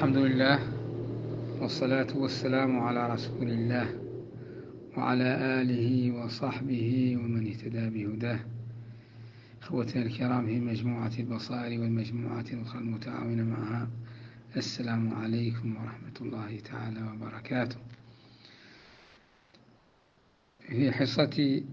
الحمد لله والصلاة والسلام على رسول الله وعلى آله وصحبه ومن اهتدى بهداه. إخوتنا الكرام في مجموعة البصائر والمجموعة الأخرى المتعاونة معها، السلام عليكم ورحمة الله تعالى وبركاته. في حصة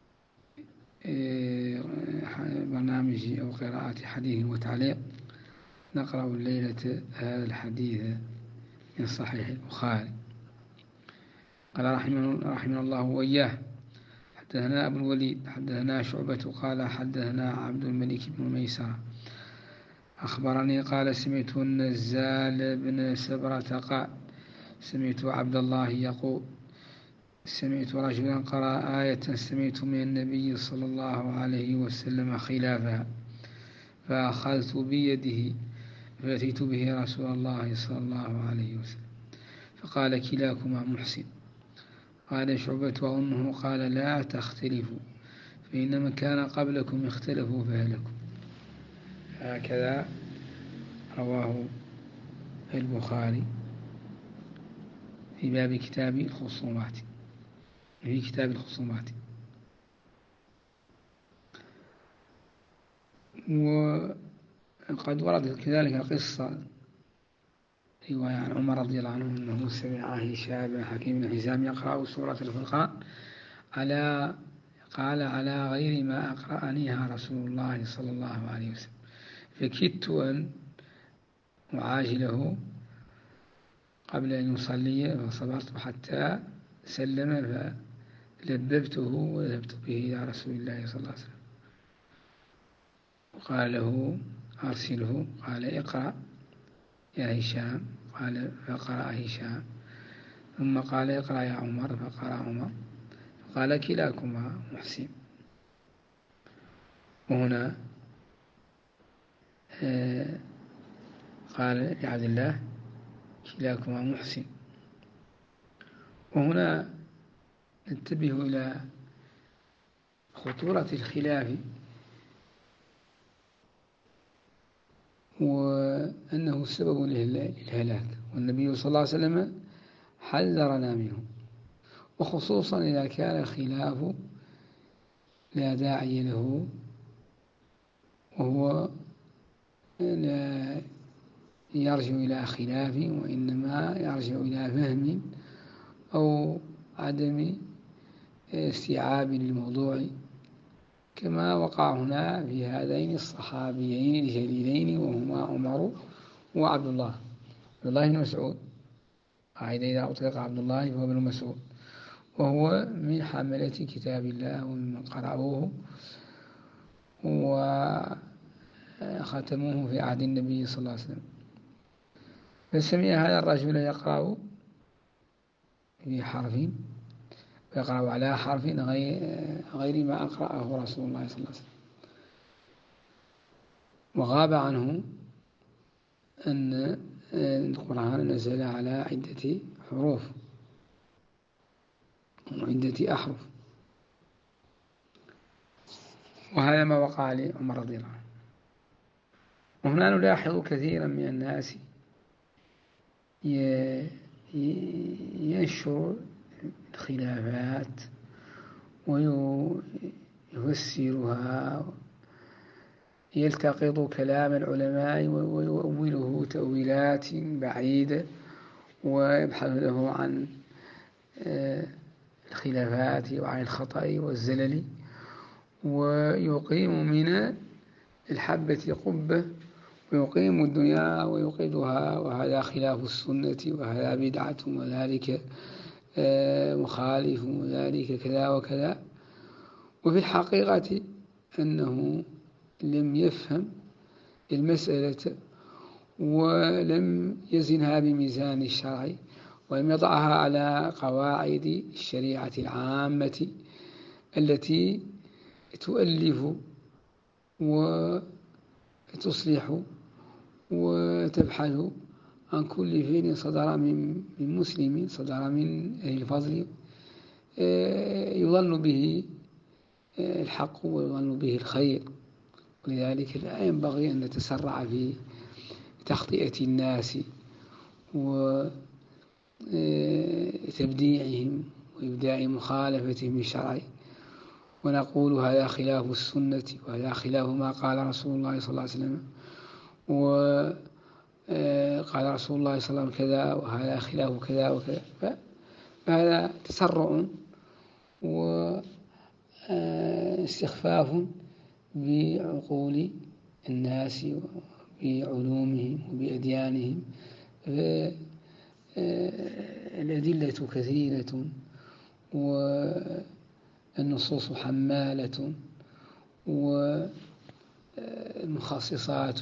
برنامج أو قراءة حديث وتعليق نقرأ الليلة هذا الحديث من صحيح البخاري. قال رحمه الله وإياه: حدثنا أبو الوليد حدثنا شعبة قال حدثنا عبد الملك بن ميسرة أخبرني قال سمعت النزال بن سبرة قال سمعت عبد الله يقول سمعت رجلا قرأ آية سمعت من النبي صلى الله عليه وسلم خلافها فأخذت بيده فأتيت به رسول الله صلى الله عليه وسلم فقال كلاكما محسن. قال شعبة وأمه قال لا تختلفوا فإن من كان قبلكم اختلفوا فهلكوا. هكذا رواه البخاري في باب كتاب الخصومات. وقد وردت كذلك قصة رواية عن عمر رضي الله عنه أنه سمع هشام بن حكيم بن حزام يقرأ سورة الفرقان قال على غير ما أقرأنيها رسول الله صلى الله عليه وسلم، فكدت أن أعاجله قبل أن يصلي فصبرت حتى سلم فلببته وذهبت به إلى رسول الله صلى الله عليه وسلم وقال له أرسله. قال اقرأ يا هشام، قال فقرأ هشام، ثم قال اقرأ يا عمر فقرأ عمر، قال كلاكما محسن. وهنا قال لعبد الله كلاكما محسن. وهنا ننتبه إلى خطورة الخلاف وأنه سبب للهلاك، والنبي صلى الله عليه وسلم حذرنا منه، وخصوصا إذا كان الخلاف لا داعي له وهو لا يرجع إلى خلاف وإنما يرجع إلى فهم أو عدم استيعاب للموضوع، كما وقع هنا في هذين الصحابيين الجليلين وهما عمر وعبد الله بن مسعود. قاعدة إذا أطلق عبد الله فهو ابن مسعود، وهو من حملة كتاب الله ومن قرأوه وختموه في عهد النبي صلى الله عليه وسلم. فسمع هذا الرجل يقرأ في حرف ويقرأ على حرف غير ما أقرأه رسول الله صلى الله عليه وسلم، وغاب عنه أن القرآن نزل على عدة حروف وعدة أحرف، وهذا ما وقع لعمر رضي الله عنه. وهنا نلاحظ كثيرا من الناس ينشر الخلافات ويفسرها، يلتقط كلام العلماء ويؤوله تأويلات بعيدة ويبحث له عن الخلافات وعن الخطأ والزلل، ويقيم من الحبة قبة ويقيم الدنيا ويوقدها، وهذا خلاف السنة وهذا بدعة وذلك مخالف وذلك كذا وكذا. وفي الحقيقة أنه لم يفهم المسألة ولم يزنها بميزان الشرع ولم يضعها على قواعد الشريعة العامة التي تؤلف وتصلح وتبحث عن كل فعل صدر من مسلم، صدر من أهل الفضل، يظن به الحق ويظن به الخير. ولذلك لا ينبغي أن نتسرع في تخطئة الناس وتبديعهم وإبداع مخالفتهم للشرع، ونقول هذا خلاف السنة وهذا خلاف ما قال رسول الله صلى الله عليه وسلم، وقال رسول الله صلى الله عليه وسلم كذا وهذا خلاف كذا وكذا. فهذا تسرع واستخفاف بعقول الناس وبعلومهم وبأديانهم. الأدلة كثيرة والنصوص حمالة، والمخصصات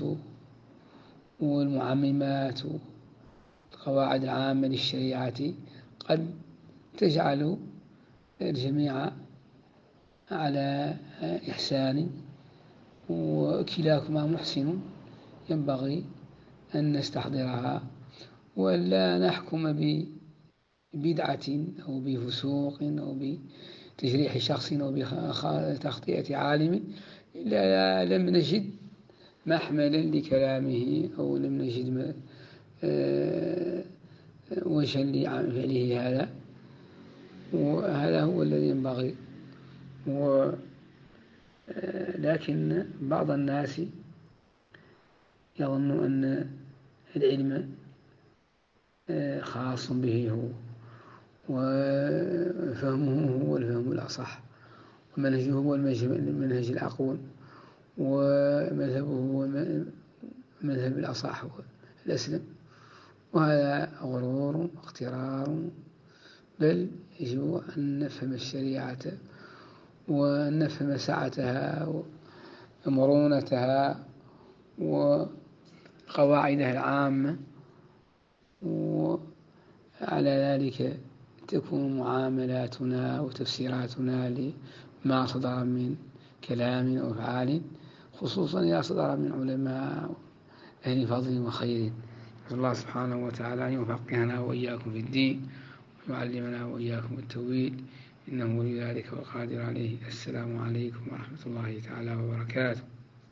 والمعممات القواعد العامة للشريعة قد تجعل الجميع على إحسان، وكلاكما محسن، ينبغي أن نستحضرها ولا نحكم ببدعة أو بفسوق أو بتجريح شخص أو بتخطئة عالم إلا لم نجد محملا لكلامه أو لم نجد وجها لفعله هذا. وهذا هو الذي ينبغي. لكن بعض الناس يظن أن العلم خاص به هو، وفهمه هو الفهم الأصح، ومنهجه هو المنهج الأقوم، ومذهبه هو المذهب الأصح والأسلم. وهذا غرور واغترار، بل يجب أن نفهم الشريعة وأن نفهم سعتها ومرونتها وقواعدها العامة، وعلى ذلك تكون معاملاتنا وتفسيراتنا لما صدر من كلام أو أفعال، خصوصا إذا صدر من علماء أهل فضل وخير. نسأل الله سبحانه وتعالى أن يفقهنا وإياكم في الدين ويعلمنا وإياكم التوحيد، إنه ولي ذلك والقادر عليه. السلام عليكم ورحمة الله تعالى وبركاته.